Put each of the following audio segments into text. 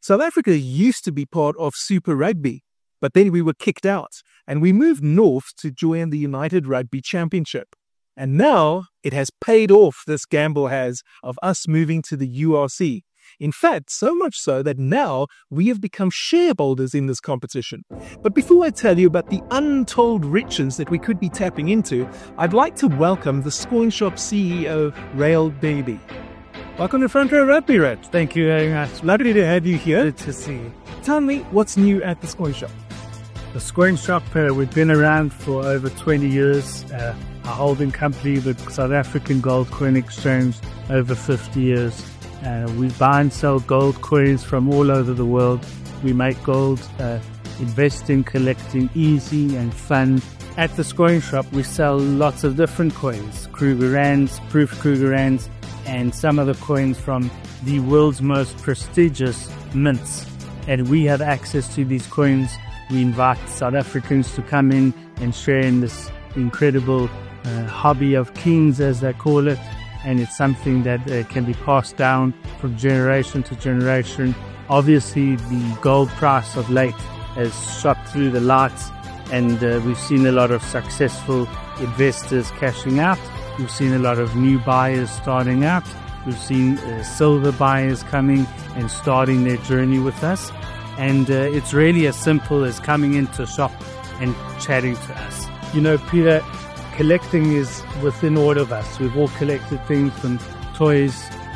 South Africa used to be part of Super Rugby, but then we were kicked out and we moved north to join the United Rugby Championship. And now it has paid off, this gamble has, of us moving to the URC. In fact, so much so that now we have become shareholders in this competition. But before I tell you about the untold riches that we could be tapping into, I'd like to welcome the Scoin Shop CEO, Rael Baby. Welcome to Front Row Rugby, Red. Thank you very much. Lovely to have you here. Good to see you. Tell me, what's new at the Scoin Shop? The Scoin Shop, we've been around for over 20 years. Our holding company, the South African Gold Coin Exchange, over 50 years. We buy and sell gold coins from all over the world. We make gold investing, collecting easy and fun. At the Scoin Shop, we sell lots of different coins, Krugerrands, Proof Krugerrands, and some of the coins from the world's most prestigious mints. And we have access to these coins. We invite South Africans to come in and share in this incredible hobby of kings, as they call it. And it's something that can be passed down from generation to generation. Obviously, the gold price of late has shot through the lights, and we've seen a lot of successful investors cashing out. We've seen a lot of new buyers starting out. We've seen silver buyers coming and starting their journey with us. And it's really as simple as coming into a shop and chatting to us. You know, Peter, collecting is within all of us. We've all collected things from toys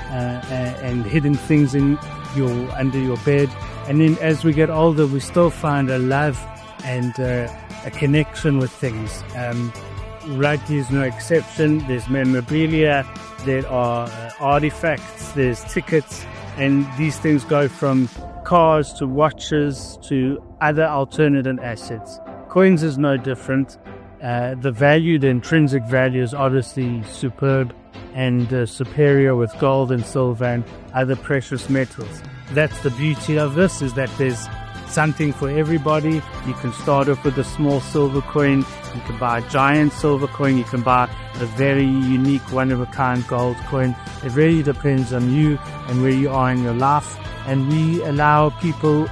and hidden things under your bed. And then as we get older, we still find a love and a connection with things. Rugby is no exception. There's memorabilia, there are artifacts, there's tickets, and these things go from cars to watches to other alternative assets. Coins is no different. The intrinsic value is obviously superb and superior with gold and silver and other precious metals. That's the beauty of this, is that there's something for everybody. You can start off with a small silver coin, you can buy a giant silver coin, you can buy a very unique, one-of-a-kind gold coin. It really depends on you and where you are in your life. And we allow people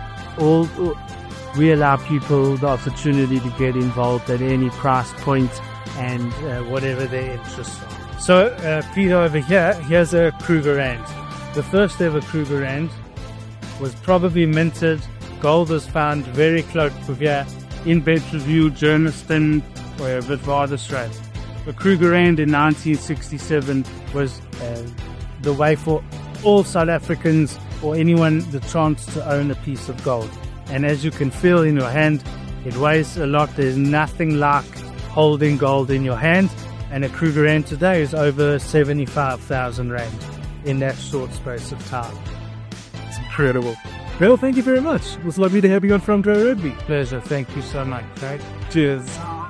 the opportunity to get involved at any price point and whatever their interests are. So, Peter, over here's a Krugerrand. The first ever Krugerrand was probably minted. Gold was found very close to here in Bentleyville, Germiston, or a bit farther straight. The Krugerrand in 1967 was the way for all South Africans or anyone the chance to own a piece of gold. And as you can feel in your hand, it weighs a lot. There's nothing like holding gold in your hand. And a Krugerrand today is over 75,000 Rand in that short space of time. It's incredible. Well, thank you very much. It was lovely to have you on Front Row Rugby. Pleasure. Thank you so much. Right? Cheers.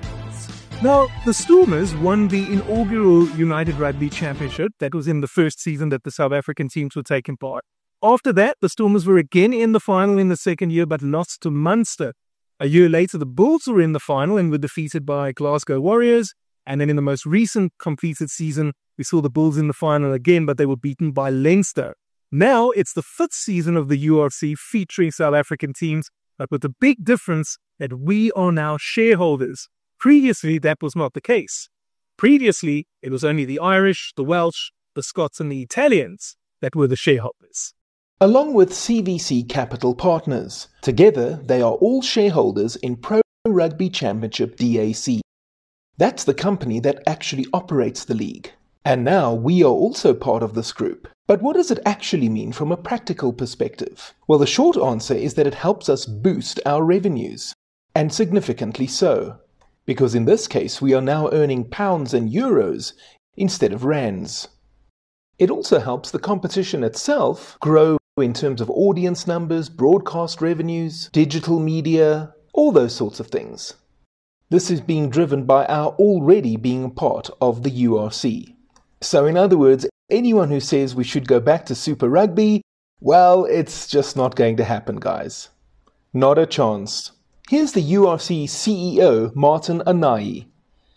Now, the Stormers won the inaugural United Rugby Championship. That was in the first season that the South African teams were taking part. After that, the Stormers were again in the final in the second year, but lost to Munster. A year later, the Bulls were in the final and were defeated by Glasgow Warriors. And then in the most recent completed season, we saw the Bulls in the final again, but they were beaten by Leinster. Now it's the fifth season of the URC featuring South African teams, but with the big difference that we are now shareholders. Previously, that was not the case. Previously, it was only the Irish, the Welsh, the Scots, and the Italians that were the shareholders. Along with CVC Capital Partners. Together, they are all shareholders in Pro Rugby Championship DAC. That's the company that actually operates the league. And now we are also part of this group. But what does it actually mean from a practical perspective? Well, the short answer is that it helps us boost our revenues. And significantly so. Because in this case, we are now earning pounds and euros instead of rands. It also helps the competition itself grow in terms of audience numbers, broadcast revenues, digital media, all those sorts of things. This is being driven by our already being part of the URC. So in other words, anyone who says we should go back to Super Rugby, well, it's just not going to happen, guys. Not a chance. Here's the URC CEO, Martin Anayi.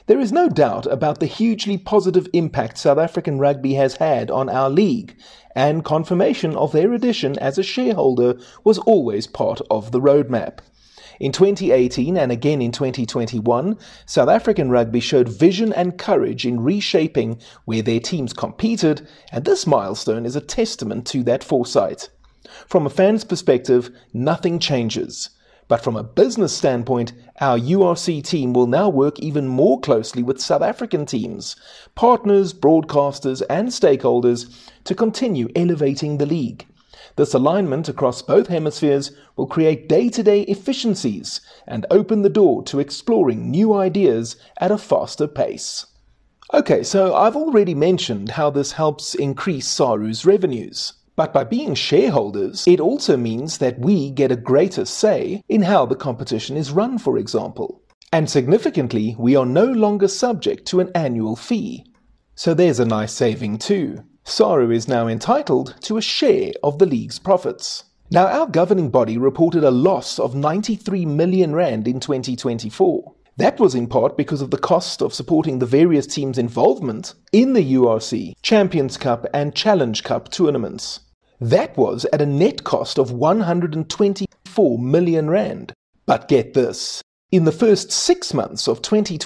There is no doubt about the hugely positive impact South African rugby has had on our league, and confirmation of their addition as a shareholder was always part of the roadmap. In 2018 and again in 2021, South African rugby showed vision and courage in reshaping where their teams competed, and this milestone is a testament to that foresight. From a fan's perspective, nothing changes. But from a business standpoint, our URC team will now work even more closely with South African teams, partners, broadcasters, and stakeholders to continue elevating the league. This alignment across both hemispheres will create day-to-day efficiencies and open the door to exploring new ideas at a faster pace. Okay, so I've already mentioned how this helps increase SARU's revenues. But by being shareholders, it also means that we get a greater say in how the competition is run, for example. And significantly, we are no longer subject to an annual fee. So there's a nice saving too. SARU is now entitled to a share of the league's profits. Now, our governing body reported a loss of 93 million rand in 2024. That was in part because of the cost of supporting the various teams' involvement in the URC, Champions Cup and Challenge Cup tournaments. That was at a net cost of 124 million rand. But get this, in the first 6 months of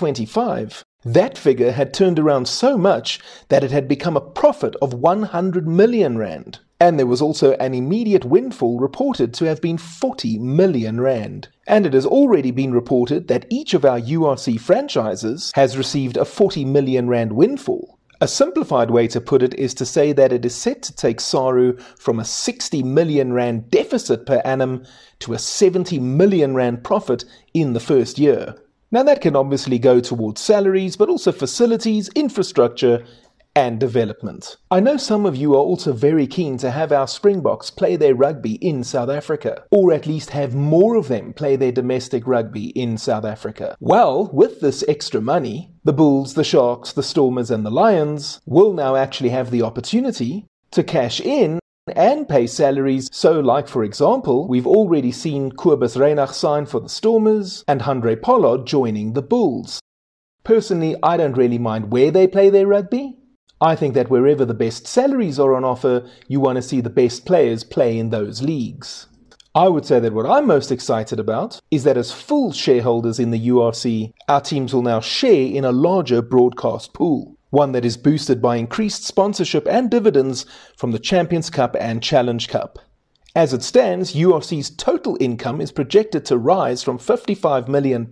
2025, that figure had turned around so much that it had become a profit of 100 million rand. And there was also an immediate windfall reported to have been 40 million rand. And it has already been reported that each of our URC franchises has received a 40 million rand windfall. A simplified way to put it is to say that it is set to take SARU from a 60 million rand deficit per annum to a 70 million rand profit in the first year. Now that can obviously go towards salaries, but also facilities, infrastructure, and development. I know some of you are also very keen to have our Springboks play their rugby in South Africa, or at least have more of them play their domestic rugby in South Africa. Well, with this extra money, the Bulls, the Sharks, the Stormers and the Lions will now actually have the opportunity to cash in and pay salaries. So like for example, we've already seen Kobus Reinach sign for the Stormers and Handré Pollard joining the Bulls. Personally, I don't really mind where they play their rugby. I think that wherever the best salaries are on offer, you want to see the best players play in those leagues. I would say that what I'm most excited about is that as full shareholders in the URC, our teams will now share in a larger broadcast pool, one that is boosted by increased sponsorship and dividends from the Champions Cup and Challenge Cup. As it stands, URC's total income is projected to rise from £55 million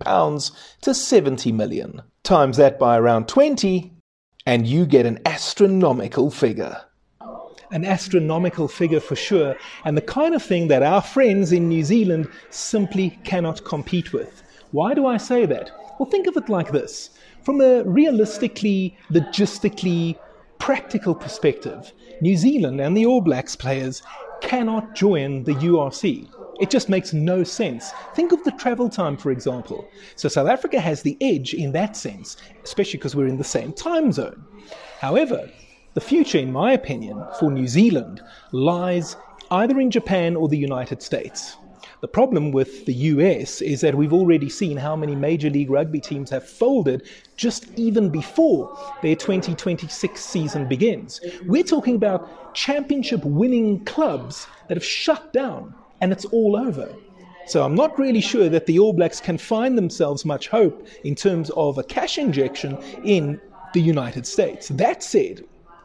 to 70 million. Times that by around 20, and you get an astronomical figure. An astronomical figure for sure, and the kind of thing that our friends in New Zealand simply cannot compete with. Why do I say that? Well, think of it like this. From a realistically, logistically, practical perspective, New Zealand and the All Blacks players cannot join the URC. It just makes no sense. Think of the travel time, for example. So South Africa has the edge in that sense, especially because we're in the same time zone. However, the future, in my opinion, for New Zealand lies either in Japan or the United States. The problem with the US is that we've already seen how many Major League Rugby teams have folded just even before their 2026 season begins. We're talking about championship-winning clubs that have shut down, and it's all over. So I'm not really sure that the All Blacks can find themselves much hope in terms of a cash injection in the United States. That said,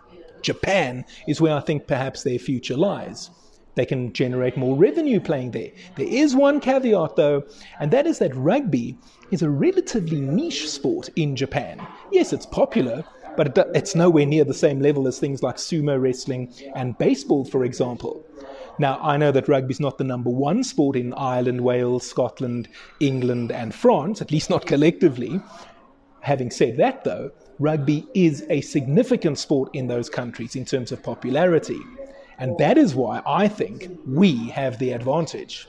Japan is where I think perhaps their future lies. They can generate more revenue playing there. There is one caveat though, and that is that rugby is a relatively niche sport in Japan. Yes, it's popular, but it's nowhere near the same level as things like sumo wrestling and baseball, for example. Now, I know that rugby is not the number one sport in Ireland, Wales, Scotland, England and France, at least not collectively. Having said that though, rugby is a significant sport in those countries in terms of popularity. And that is why I think we have the advantage.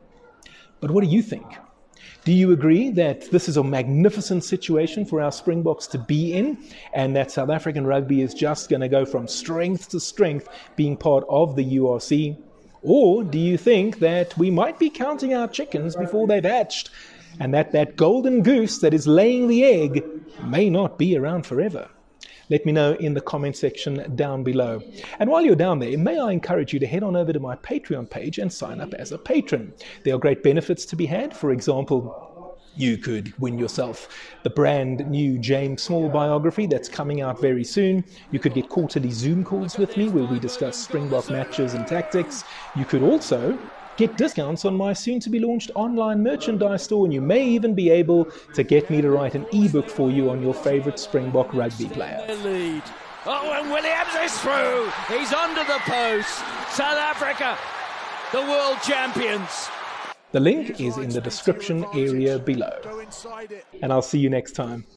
But what do you think? Do you agree that this is a magnificent situation for our Springboks to be in, and that South African rugby is just going to go from strength to strength being part of the URC? Or do you think that we might be counting our chickens before they've hatched and that golden goose that is laying the egg may not be around forever? Let me know in the comment section down below. And while you're down there, may I encourage you to head on over to my Patreon page and sign up as a patron. There are great benefits to be had. For example, you could win yourself the brand new James Small biography that's coming out very soon. You could get quarterly Zoom calls with me where we discuss Springbok matches and tactics. You could also get discounts on my soon-to-be-launched online merchandise store, and you may even be able to get me to write an ebook for you on your favorite Springbok rugby player. Lead. Oh, and Williams is through. He's under the post. South Africa, the world champions. The link is in the description area below. And I'll see you next time.